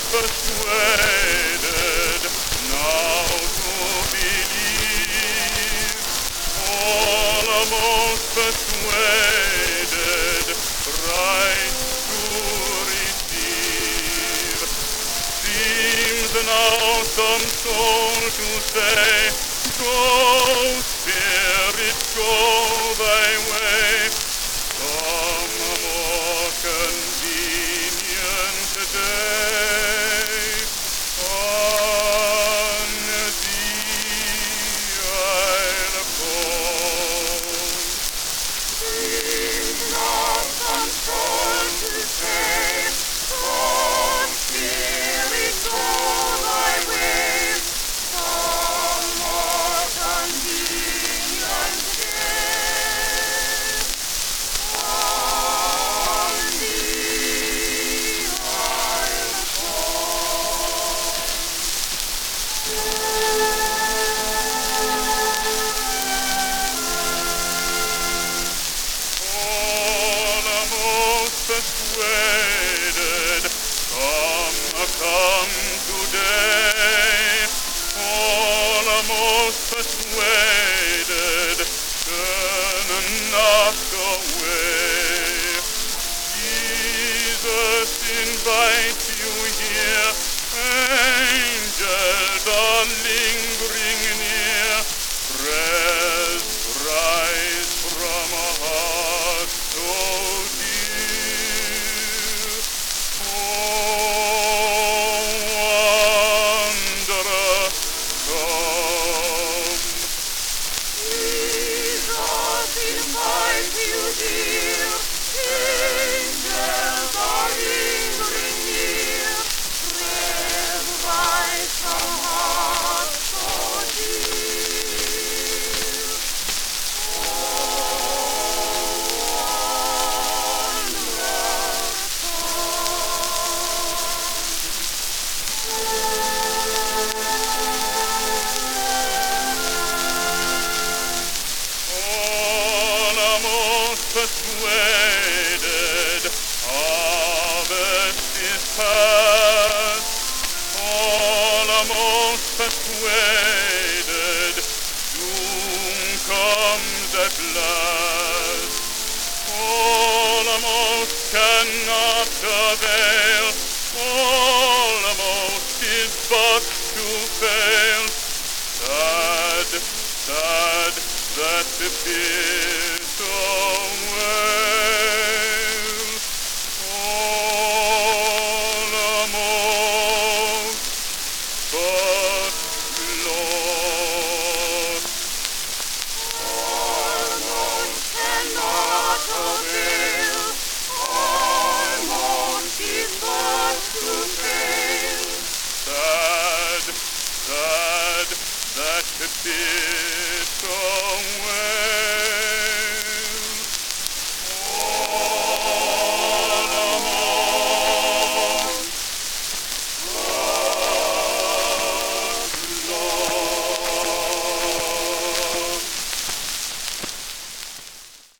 persuaded now to believe, almost persuaded right to receive. Seems now some soul to say, go, Spirit, go thy way. Some more convenient day. On thee I'll call. Seems now some soul to say, come, Spirit, go thy way. Some more convenient day. On thee I'll call. Almost persuaded, come today. Almost persuaded, turn not away. Jesus invites you here, angels are lingering near. Prayers rise from a heart so dear. Oh, wanderer, come. Jesus invites you dear, angels are lingering near, prayers rise from hearts so dear. Oh, wanderer, Almost persuaded, harvest is past. Almost persuaded, doom comes at last. Almost cannot avail, almost is but to fail. Sad, sad, that the fear